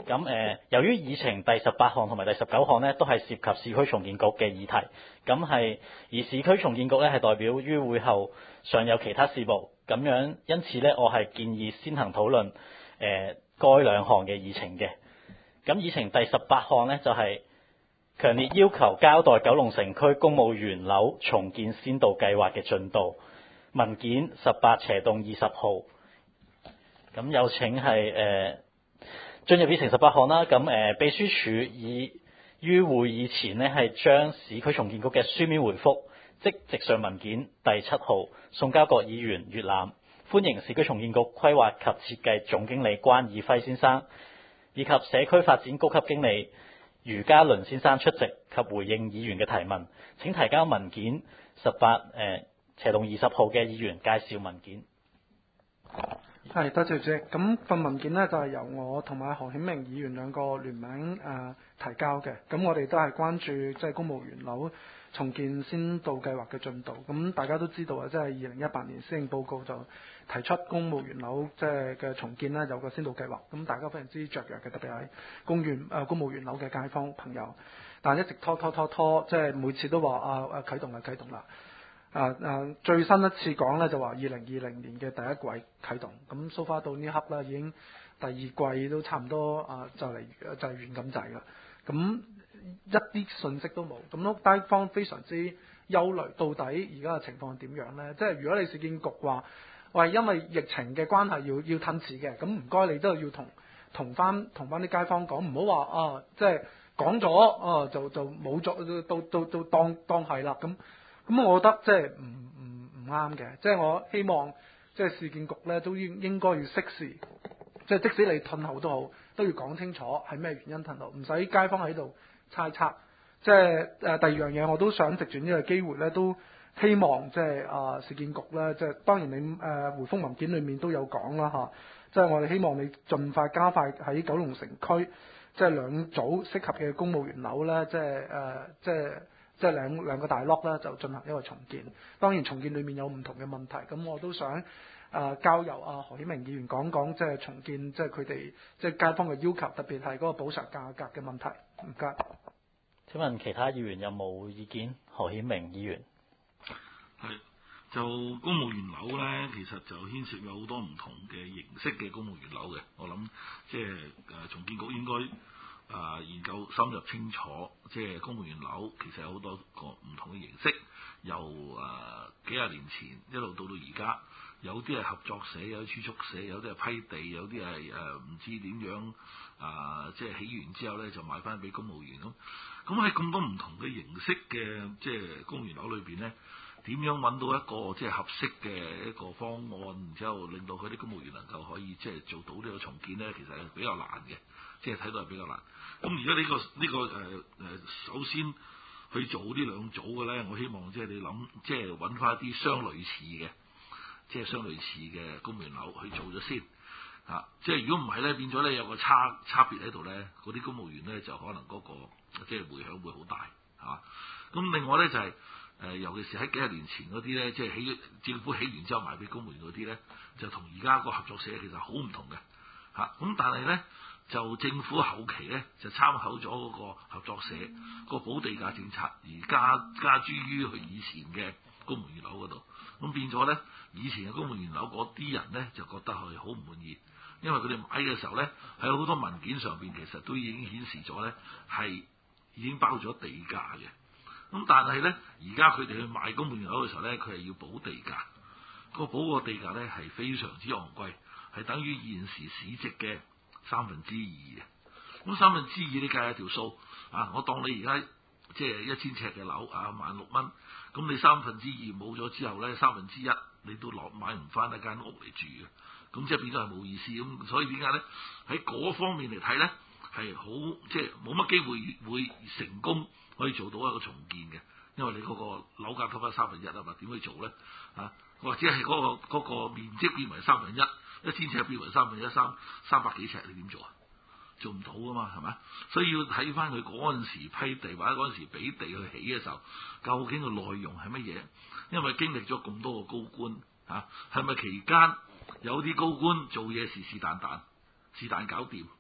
由於議程第18項同埋第19項呢都係涉及市區重建局嘅議題，而市區重建局呢係代表於會後尚有其他事務，因此呢，我係建議先行討論該兩項嘅議程嘅。咁議程第18項呢，就係強烈要求交代九龍城區公務員樓重建先導計劃嘅進度，文件18/20號。咁有請係進入議程18項啦。秘書處已於會議前呢係將市區重建局嘅書面回覆，即直上文件第7號送交各議員閱覽。歡迎市區重建局規劃及設計總經理關以輝先生以及社區發展高級經理余嘉倫先生出席及回應議員嘅提問。請提交文件18/20號嘅議員介紹文件。 係，多謝主席。咁份文件呢，就係由我同埋何顯明議員兩個聯名提交嘅。咁我哋都係關注即係公務員樓重建先導計劃嘅進度。咁大家都知道啊，即係2018年施政報告就提出公務員樓即係嘅重建呢，有個先導計劃。咁大家非常之雀躍嘅，特別係公務員樓嘅街坊朋友。但係一直拖，即係每次都話啟動啦。最新一次講咧就話2020年嘅第一季啟動，咁 so far 到呢刻啦，已經第二季都差唔多就嚟完咁滯啦。咁一啲信息都冇，咁街坊非常之憂慮，到底而家嘅情況係點樣咧？即係如果你市建局話喂，因為疫情嘅關係要褪遲嘅，咁唔該你都係要同翻啲街坊講，唔好話即係講咗就冇咗，到當係啦咁。咁我覺得即係唔啱嘅，即係我希望即係市建局咧都應該要適時，即係即使你褪後都好，都要講清楚係咩原因褪後，唔使街坊喺度猜測。即係第二樣嘢，我都想藉住呢個機會咧，都希望即係市建局咧，即係當然你回覆文件裏面都有講啦嚇，即係我哋希望你盡快加快喺九龍城區即係兩組適合嘅公務員樓咧，即係兩個大 block 咧，就進行一個重建。當然重建裏面有唔同嘅問題，咁我都想交由何顯明議員講講，即係重建即係佢哋即係街坊嘅要求，特別係嗰個補償價格嘅問題。唔該。 請問其他議員有冇意見？何顯明議員。 係，就公務員樓咧，其實就牽涉有好多唔同嘅形式嘅公務員樓嘅。我諗即係重建局應該研究深入清楚，即係公務員樓其實有好多個唔同嘅形式，由幾廿年前一路到而家，有啲係合作社，有啲儲蓄社，有啲係批地，有啲係唔知點樣即係起完之後咧就賣翻俾公務員咁。咁喺咁多唔同嘅形式嘅即係公務員樓裏邊咧，點樣揾到一個即係合適嘅一個方案，然之後令到佢啲公務員能夠可以即係做到呢個重建咧，其實係比較難嘅，即係睇到係比較難。咁而家呢個首先去做呢兩組嘅咧，我希望即係你諗，即係揾翻一啲相類似嘅公務員樓去做咗先。即係如果唔係咧，變咗咧有個差別喺度咧，嗰啲公務員咧就可能嗰個即係迴響會好大嚇。咁另外咧就係尤其是喺幾十年前嗰啲咧，即係政府起完之後賣俾公務員嗰啲咧，就同而家個合作社其實好唔同嘅嚇。咁但係咧就政府後期咧就參考咗嗰個合作社個補地價政策，而加諸於佢以前嘅公務員樓嗰度。咁變咗咧，以前嘅公務員樓嗰啲人咧就覺得係好唔滿意。因為佢哋買嘅時候咧，喺好多文件上邊其實都已經顯示咗咧，係已經包咗地價嘅。咁但係咧，而家佢哋去買公務員樓嘅時候咧，佢係要補地價。補個地價咧係非常之昂貴，係等於現時市值嘅2/3嘅。咁2/3你計下條數我當你而家即係1000尺嘅樓16,000蚊，咁你2/3冇咗之後咧1/3你都買唔翻一間屋嚟住嘅。咁即係變咗係冇意思，咁所以點解咧？喺嗰方面嚟睇咧，係好即係冇乜機會成功可以做到一個重建嘅，因為你嗰個樓價吸翻1/3嘛，點去做咧？或者係嗰個面積變為1/3，1000尺變為3/300幾尺，你點做啊？做唔到噶嘛，係咪？所以要睇翻佢嗰陣時批地或者嗰陣時俾地去起嘅時候，究竟個內容係乜嘢？因為經歷咗咁多個高官係咪期間有啲高官做嘢是但搞掂，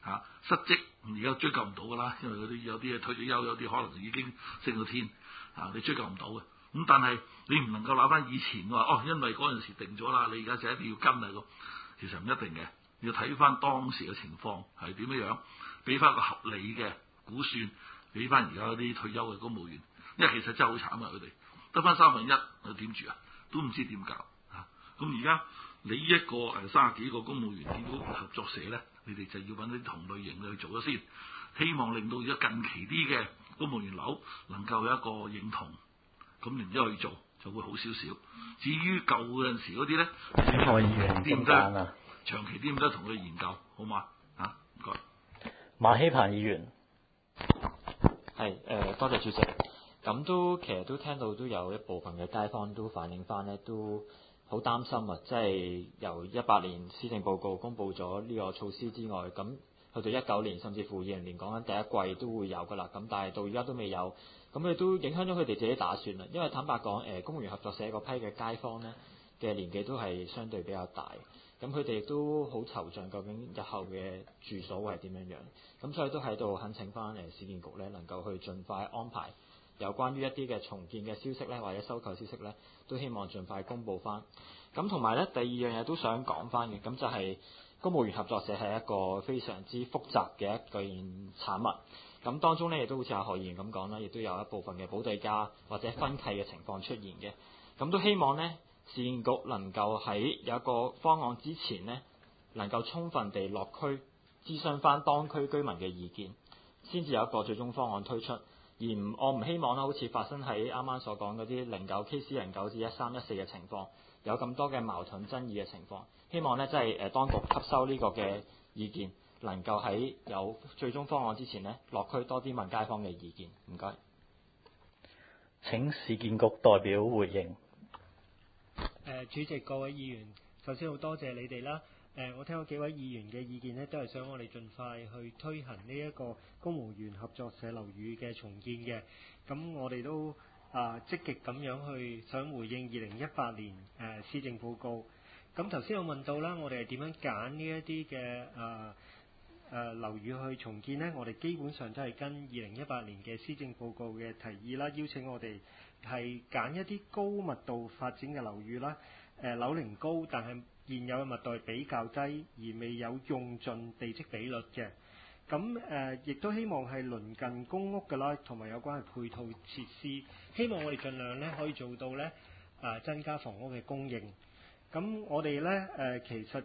失職，而家追究唔到㗎啦，因為嗰啲有啲退咗休，有啲可能已經升到天你追究唔到嘅。咁但係你唔能夠攞翻以前話因為嗰陣時定咗啦，你而家就一定要跟啊咁，其實唔一定嘅，要睇翻當時嘅情況係點樣，俾翻個合理嘅估算，俾翻而家嗰啲退休嘅公務員，因為其實真係好慘啊，佢哋得翻1/3，佢點住啊？都唔知點搞嚇。咁而家你一個30幾個公務員建築合作社咧，你哋就要揾啲同類型嘅去做咗先，希望令到而家近期啲嘅公務員樓能夠有一個認同，咁然之後去做就會好少少。至於舊嗰陣時嗰啲咧， 何議員點揀啊？ 長期啲唔得同佢研究，好嘛？唔該。 馬希鵬議員係多謝主席。咁其實都聽到都有一部分嘅街坊都反映翻咧，都好擔心啊！即係由18年施政報告公布咗呢個措施之外，咁去到19年甚至乎20年講緊第一季都會有噶啦。咁但係到而家都未有，咁佢都影響咗佢哋自己打算啦。因為坦白講，公務員合作社嗰批嘅街坊咧嘅年紀都係相對比較大，咁佢哋亦都好惆悵究竟日後嘅住所會係點樣樣。咁所以都喺度懇請翻市建局咧能夠去盡快安排。有關於一啲嘅重建嘅消息咧，或者收購消息咧，都希望盡快公佈翻。咁同埋咧，第二樣嘢都想講翻嘅，咁就係公務員合作社係一個非常之複雜嘅一件產物。咁當中咧亦都好似何議員咁講啦，亦都有一部分嘅補地價或者分契嘅情況出現嘅。咁都希望咧，市建局能夠喺有一個方案之前咧，能夠充分地落區諮詢翻當區居民嘅意見，先至有一個最終方案推出。我唔希望啦，好似發生喺啱啱所講嗰啲09 K409至1314嘅情況，有咁多嘅矛盾爭議嘅情況。希望咧，即係當局吸收呢個嘅意見，能夠喺有最終方案之前咧，落區多啲問街坊嘅意見。唔該。 請市建局代表回應。 主席、各位議員，首先好多謝你哋啦。我聽到幾位議員嘅意見呢，都係想我哋盡快去推行呢一個公務員合作社樓宇嘅重建嘅。咁我哋都積極咁樣去想回應2018年施政報告。咁頭先我問到啦，我哋係點樣揀呢一啲嘅樓宇去重建呢？我哋基本上都係跟2018年嘅施政報告嘅提議啦，邀請我哋係揀一啲高密度發展嘅樓宇啦，樓齡高，但係現有嘅密度係比較低，而未有用盡地積比率嘅。咁亦都希望係鄰近公屋嘅啦，同埋有關嘅配套設施。希望我哋盡量咧可以做到咧增加房屋嘅供應。咁我哋咧其實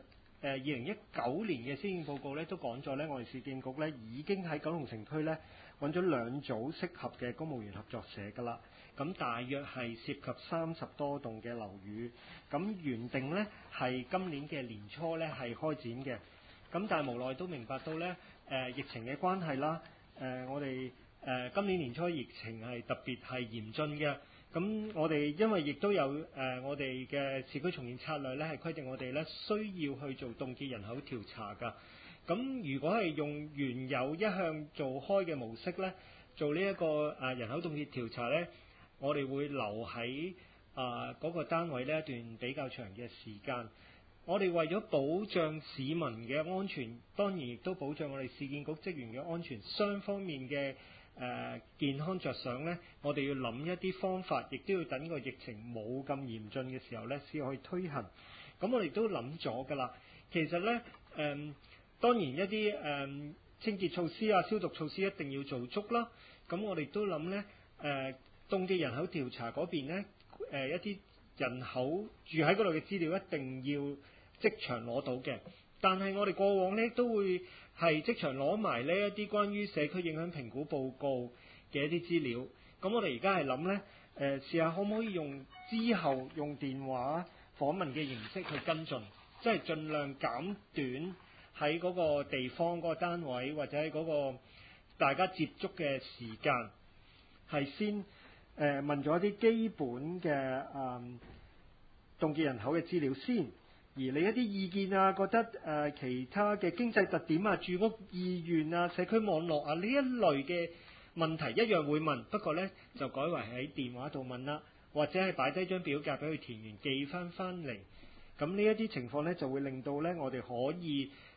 2019年嘅施政報告咧都講咗咧，我哋市建局咧已經喺九龍城區咧揾咗2組適合嘅公務員合作社㗎啦。咁大約係涉及30多棟嘅樓宇，咁原定呢係今年嘅年初呢係開展嘅，咁但係無奈都明白到呢疫情嘅關係啦，我哋今年年初疫情係特別係嚴峻嘅，咁我哋因為亦都有我哋嘅市區重建策略呢係規定我哋呢需要去做凍結人口調查㗎，咁如果係用原有一向做開嘅模式呢，做呢一個人口凍結調查呢，我哋會留喺嗰個單位呢一段比較長嘅時間。我哋為咗保障市民嘅安全，當然亦都保障我哋市建局職員嘅安全，雙方面嘅健康着想呢，我哋要諗一啲方法，亦都要等個疫情冇咁嚴峻嘅時候呢，先可以推行。咁我哋都諗咗㗎啦。其實呢，當然一啲清潔措施啊、消毒措施一定要做足啦。咁我哋都諗呢。凍結人口調查嗰邊呢，一啲人口住喺嗰度嘅資料一定要即場攞到嘅。但係我哋過往呢都會係即場攞埋呢一啲關於社區影響評估報告嘅一啲資料。咁我哋而家係諗呢，試下可唔可以之後用電話訪問嘅形式去跟進，即係盡量減短喺嗰個地方嗰個單位或者喺嗰個大家接觸嘅時間，係先問咗一啲基本嘅凍結人口嘅資料先，而你一啲意見啊，覺得其他嘅經濟特點啊、住屋意願啊、社區網絡啊呢一類嘅問題一樣會問，不過呢就改為喺電話度問啦，或者係擺低張表格俾佢填完寄翻嚟。咁呢一啲情況呢，就會令到呢我哋可以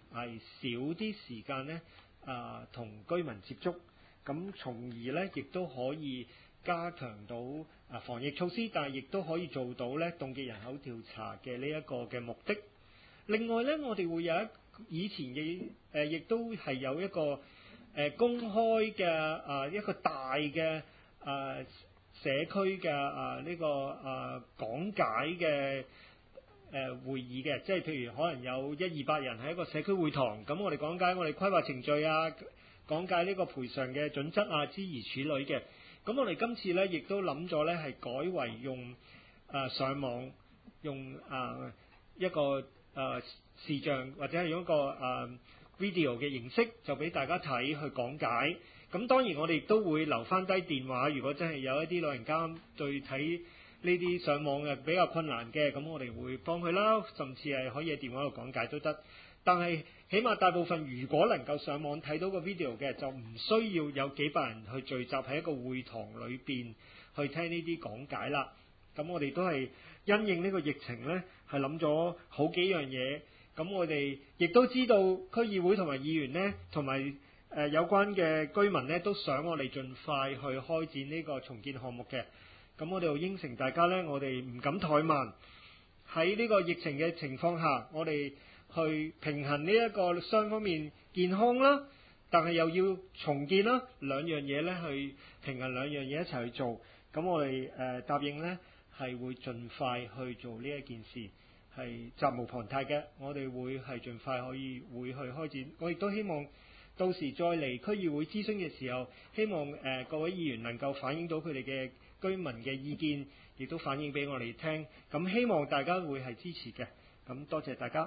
係少啲時間咧同居民接觸，咁從而咧亦都可以加強到防疫措施，但係亦都可以做到咧凍結人口調查嘅呢一個嘅目的。另外咧，我哋會有以前嘅亦都係有一個公開嘅一個大嘅社區嘅呢個講解嘅會議嘅，即係譬如可能有100-200人喺一個社區會堂，咁我哋講解我哋規劃程序啊，講解呢個賠償嘅準則啊，諸如此類嘅。咁我哋今次咧亦都諗咗咧係改為用上網，用一個視像或者係用一個video 嘅形式，就俾大家睇去講解。咁當然我哋都會留翻低電話，如果真係有一啲老人家對睇呢啲上網嘅比較困難嘅，咁我哋會幫佢啦，甚至係可以喺電話度講解都得。但係起碼大部分如果能夠上網睇到個 video 嘅，就唔需要有幾百人去聚集喺一個會堂裏邊去聽呢啲講解啦。咁我哋都係因應呢個疫情呢，係諗咗好幾樣嘢。咁我哋亦都知道區議會同埋議員呢，同埋有關嘅居民呢，都想我哋盡快去開展呢個重建項目嘅。咁我哋又應承大家呢，我哋唔敢怠慢。喺呢個疫情嘅情況下，我哋去平衡呢一個雙方面健康啦，但係又要重建啦，兩樣嘢呢去平衡兩樣嘢一齊去做。咁我哋答應呢係會盡快去做呢一件事，係責無旁貸嘅。我哋會係盡快會去開展。我亦都希望到時再嚟區議會諮詢嘅時候，希望各位議員能夠反映到佢哋嘅居民嘅意見，亦都反映俾我哋聽。咁希望大家會係支持嘅。咁多謝大家。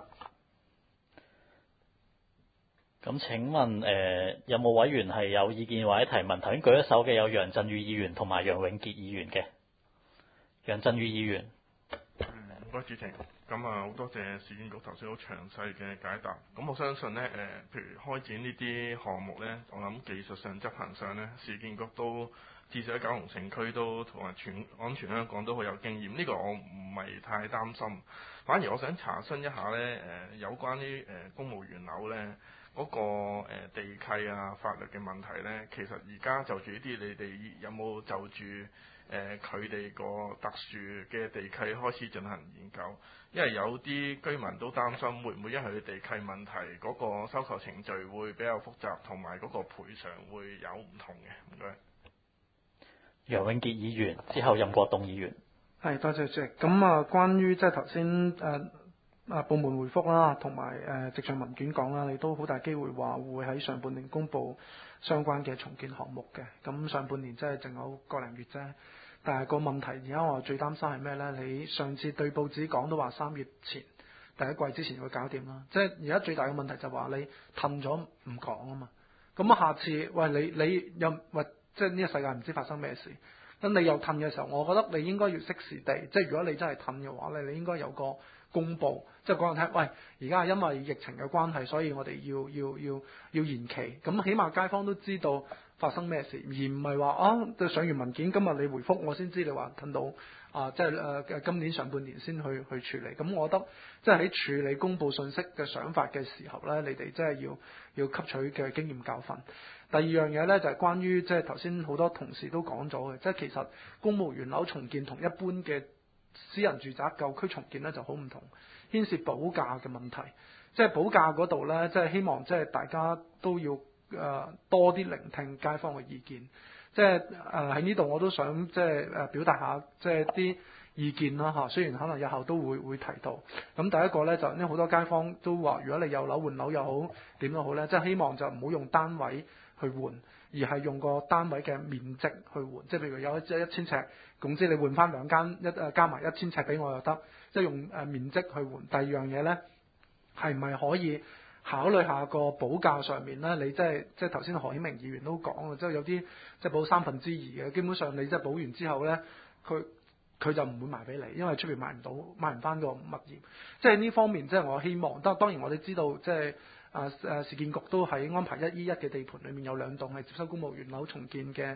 咁請問有冇委員係有意見或者提問？頭先舉一手嘅有楊振宇議員同埋楊永傑議員嘅。楊振宇議員。 唔該主席，咁好多謝市建局頭先好詳細嘅解答。咁我相信呢，譬如開展呢啲項目呢，我諗技術上執行上呢，市建局都至少喺九龍城區都同埋全香港都好有經驗。呢個我唔係太擔心，反而我想查詢一下呢，有關於公務員樓呢嗰個地契啊法律嘅問題呢，其實而家就住呢啲，你哋有冇就住佢哋個特殊嘅地契開始進行研究？因為有啲居民都擔心會唔會因為佢地契問題嗰個收購程序會比較複雜，同埋嗰個賠償會有唔同嘅。唔該。 楊永傑議員之後，任國棟議員。 係，多謝主席。咁關於即係頭先部門回覆啦，同埋直上文件講啦，你都好大機會話會喺上半年公佈相關嘅重建項目嘅。咁上半年即係淨有個零月啫。但係個問題而家我最擔心係咩呢？你上次對報紙講都話3月前第一季之前會搞掂啦。即係而家最大嘅問題就話你褪咗唔講啊嘛。咁下次喂你又喂即係呢個世界唔知發生咩事，咁你又褪嘅時候，我覺得你應該要適時地，即係如果你真係褪嘅話咧，你應該有個公佈，即係講人聽，喂，而家係因為疫情嘅關係，所以我哋要延期，咁起碼街坊都知道發生咩事，而唔係話上完文件今日你回覆我先知你話褪到即係今年上半年先去處理。咁我覺得即係喺處理公佈信息嘅想法嘅時候咧，你哋真係要吸取嘅經驗教訓。第二樣嘢咧就係關於即係頭先好多同事都講咗嘅，即係其實公務員樓重建同一般嘅私人住宅舊區重建咧就好唔同，牽涉補價嘅問題。即係補價嗰度咧，即係希望即係大家都要多啲聆聽街坊嘅意見。即係喺呢度我都想即係表達下即係啲意見啦嚇。雖然可能日後都會提到。咁第一個咧就因為好多街坊都話，如果你有樓換樓又好點都好咧，即係希望就唔好用單位去換，而係用個單位嘅面積去換。即係譬如有1000尺，總之你換翻2間加埋1000尺俾我又得，即係用面積去換。第二樣嘢咧，係唔係可以考慮下個補價上面咧？你即係頭先何顯明議員都講啦，即係有啲即係補2/3嘅，基本上你即係補完之後咧，佢就唔會賣俾你，因為出邊賣唔翻個物業。即係呢方面，即係我希望。當然我哋知道即係。市建局都喺安排1E1嘅地盤裏面有2棟係接收公務員樓重建嘅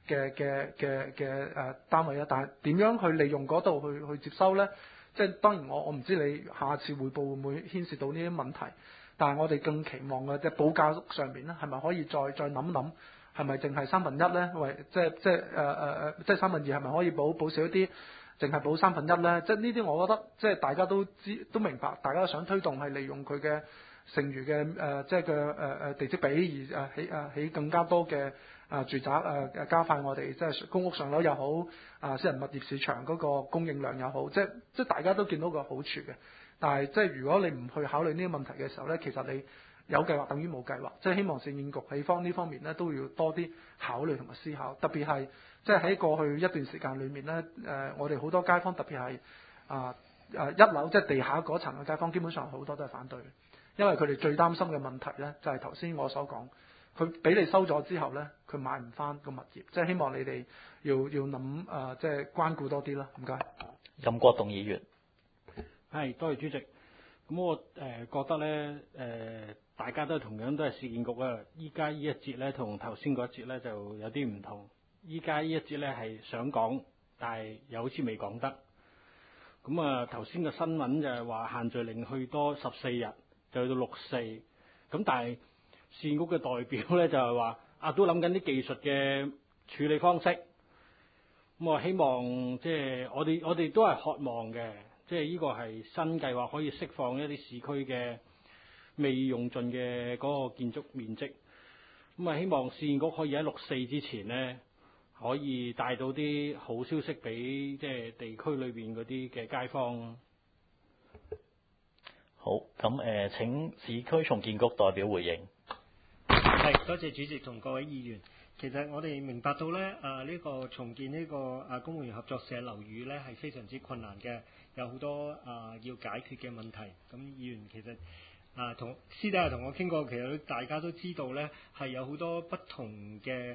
單位啦，但係點樣去利用嗰度去接收呢？即係當然我唔知你下次匯報會唔會牽涉到呢啲問題， 但係我哋更期望嘅即係報價上面咧，係咪可以再諗諗，係咪淨係1/3咧？或即係2/3係咪可以補少一啲？淨係補1/3咧？即係呢啲，我覺得即係大家都都明白，大家都想推動係利用佢嘅剩餘嘅即係嘅地積比而起更加多嘅住宅加快我哋即係公屋上樓又好私人物業市場嗰個供應量又好，即係大家都見到個好處嘅。但係即係如果你唔去考慮呢個問題嘅時候咧，其實你有計劃等於冇計劃。即係希望市建局喺呢方面咧都要多啲考慮同埋思考，特別係即係喺過去一段時間裡面咧我哋好多街坊特別係一樓即係地下嗰層嘅街坊，基本上好多都係反對。因為佢哋最擔心嘅問題咧，就係頭先我所講，佢俾你收咗之後咧，佢買唔翻個物業，即係希望你哋要諗即係關顧多啲啦。唔該。 任國棟議員， 係多謝主席。咁我覺得咧大家都同樣都係市建局啊。依家呢一節咧同頭先嗰一節咧就有啲唔同。依家呢一節咧係想講，但係又好似未講得。咁頭先嘅新聞就係話限聚令去多14日。就去到6/4，咁但係市建局嘅代表咧就係話都諗緊啲技術嘅處理方式，咁我希望即係我哋都係渴望嘅，即係呢個係新計劃可以釋放一啲市區嘅未用盡嘅嗰個建築面積，咁希望市建局可以喺6/4之前咧可以帶到啲好消息俾即係地區裏邊嗰啲嘅街坊。 好，咁請市區重建局代表回應。 係，多謝主席同各位議員。其實我哋明白到咧，呢個重建呢個公務員合作社樓宇咧係非常之困難嘅，有好多要解決嘅問題。咁議員其實同私底下同我傾過，其實大家都知道咧係有好多不同嘅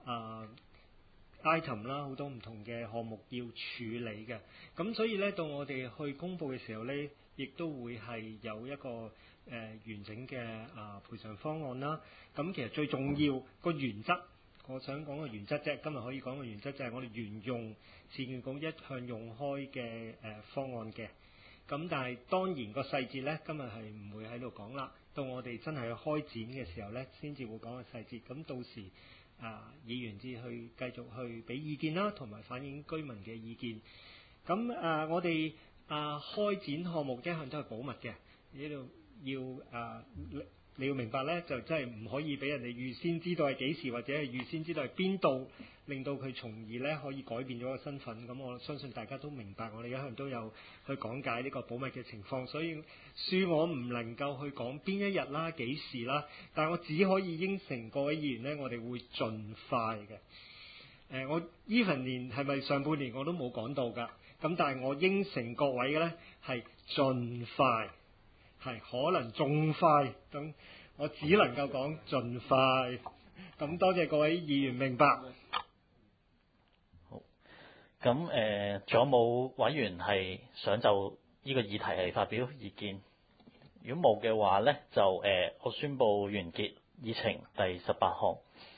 item 啦，好多唔同嘅項目要處理嘅。咁所以咧，到我哋去公佈嘅時候咧，亦都會係有一個完整嘅賠償方案啦。咁其實最重要個原則，我想講個原則啫。今日可以講個原則就係我哋沿用市建局一向用開嘅方案嘅。咁但係當然個細節咧，今日係唔會喺度講啦。到我哋真係去開展嘅時候咧，先至會講個細節。咁到時議員至去繼續去俾意見啦，同埋反映居民嘅意見。咁我哋開展項目一向都係保密嘅，呢度你要明白咧，就真係唔可以俾人哋預先知道係幾時，或者係預先知道係邊度，令到佢從而咧可以改變咗個身份。咁我相信大家都明白，我哋一向都有去講解呢個保密嘅情況，所以恕我唔能夠去講邊一日啦、幾時啦，但係我只可以應承各位議員咧，我哋會盡快嘅。我even連係咪上半年我都冇講到㗎。咁但係我應承各位嘅咧係盡快，係可能仲快，咁我只能夠講盡快。咁多謝各位議員明白。 好，咁仲有冇委員係想就呢個議題係發表意見？如果冇嘅話咧，就我宣布完結議程第18項。